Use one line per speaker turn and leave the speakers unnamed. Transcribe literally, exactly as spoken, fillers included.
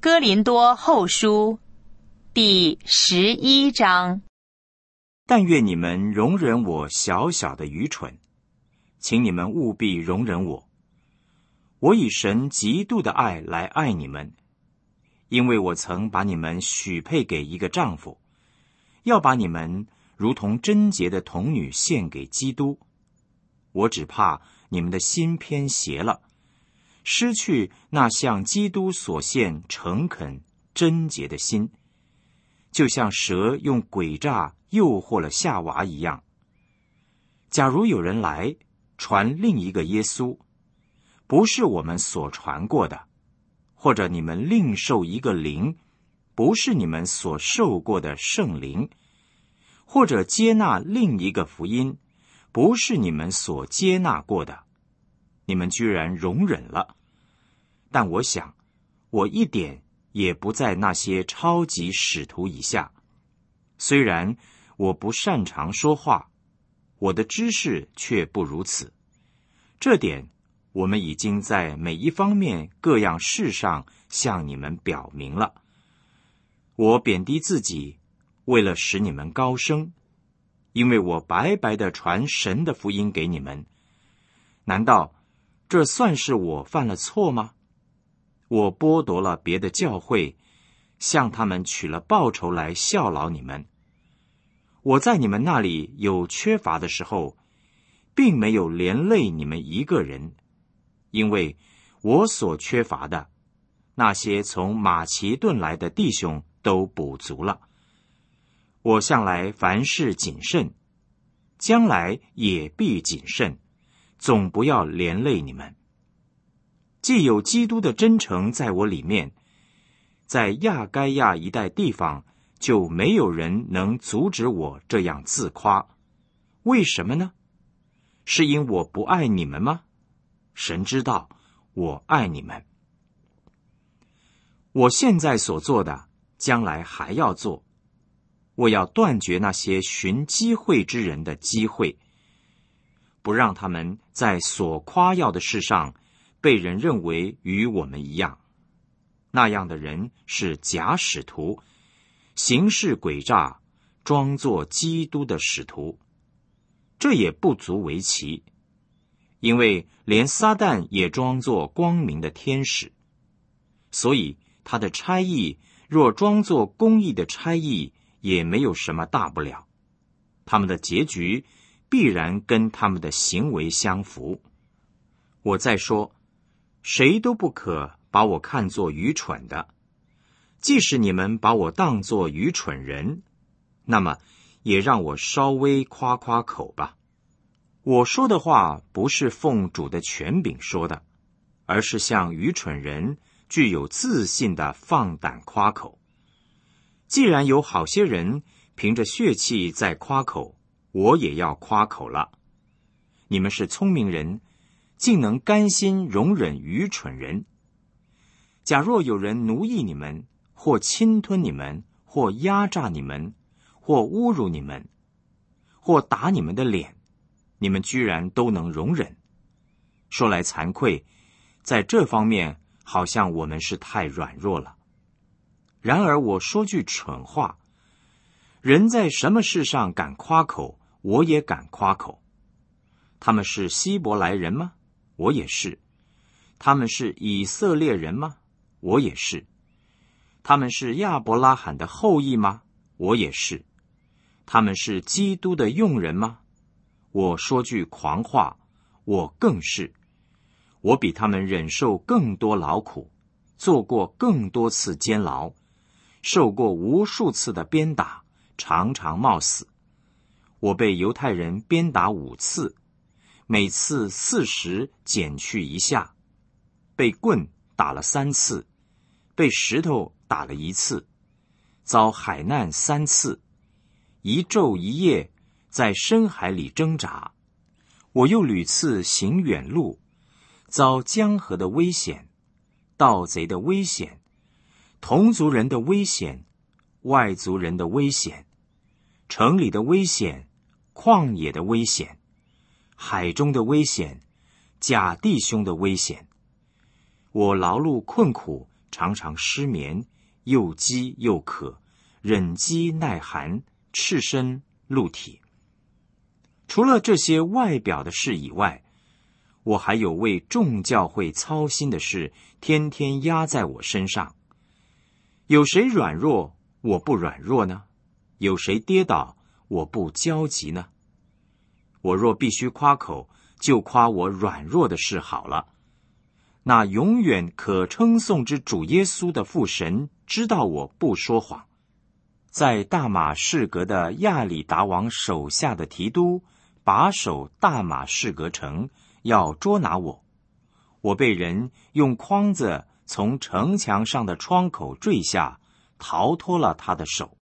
哥林多后书第十一章。
但愿你们容忍我小小的愚蠢，请你们务必容忍我。我以神极度的爱来爱你们，因为我曾把你们许配给一个丈夫，要把你们如同贞洁的童女献给基督。我只怕你们的心偏邪了，失去那向基督所献诚恳贞洁的心，就像蛇用诡诈诱惑了夏娃一样。假如有人来传另一个耶稣，不是我们所传过的，或者你们另受一个灵，不是你们所受过的圣灵，或者接纳另一个福音，不是你们所接纳过的，你们居然容忍了。但我想，我一点也不在那些超级使徒以下。虽然我不擅长说话，我的知识却不如此。这点我们已经在每一方面各样事上向你们表明了。我贬低自己，为了使你们高升，因为我白白地传神的福音给你们。难道这算是我犯了错吗？我剥夺了别的教会，向他们取了报酬来效劳你们。我在你们那里有缺乏的时候，并没有连累你们一个人，因为我所缺乏的，那些从马其顿来的弟兄都补足了。我向来凡事谨慎，将来也必谨慎，总不要连累你们。既有基督的真诚在我里面，在亚该亚一带地方，就没有人能阻止我这样自夸。为什么呢？是因我不爱你们吗？神知道我爱你们。我现在所做的，将来还要做。我要断绝那些寻机会之人的机会，不让他们在所夸耀的事上被人认为与我们一样。那样的人是假使徒，行事诡诈，装作基督的使徒。这也不足为奇，因为连撒旦也装作光明的天使，所以他的差役若装作公义的差役，也没有什么大不了。他们的结局必然跟他们的行为相符。我再说，谁都不可把我看作愚蠢的。即使你们把我当作愚蠢人，那么也让我稍微夸夸口吧。我说的话不是奉主的权柄说的，而是向愚蠢人具有自信的放胆夸口。既然有好些人凭着血气在夸口，我也要夸口了。你们是聪明人，竟能甘心容忍愚蠢人。假若有人奴役你们，或侵吞你们，或压榨你们，或侮辱你们，或打你们的脸，你们居然都能容忍。说来惭愧，在这方面好像我们是太软弱了。然而我说句蠢话，人在什么事上敢夸口，我也敢夸口。他们是希伯来人吗？我也是。他们是以色列人吗？我也是。他们是亚伯拉罕的后裔吗？我也是。他们是基督的用人吗？我说句狂话，我更是。我比他们忍受更多劳苦，做过更多次监牢，受过无数次的鞭打，常常冒死。我被犹太人鞭打五次，每次四十减去一下，被棍打了三次，被石头打了一次，遭海难三次，一昼一夜在深海里挣扎。我又屡次行远路，遭江河的危险，盗贼的危险，同族人的危险，外族人的危险，城里的危险，旷野的危险，海中的危险，假弟兄的危险。我劳碌困苦， 常常失眠，又饥又渴，忍饥耐寒，赤身露体。除了这些外表的事以外，我还有为众教会操心的事，天天压在我身上。有谁软弱，我不软弱呢？有谁跌倒，我不焦急呢？我若必须夸口，就夸我软弱的事好了。那永远可称颂之主耶稣的父神知道我不说谎。在大马士革的亚里达王手下的提督把守大马士革城，要捉拿我。我被人用筐子从城墙上的窗口坠下，逃脱了他的手。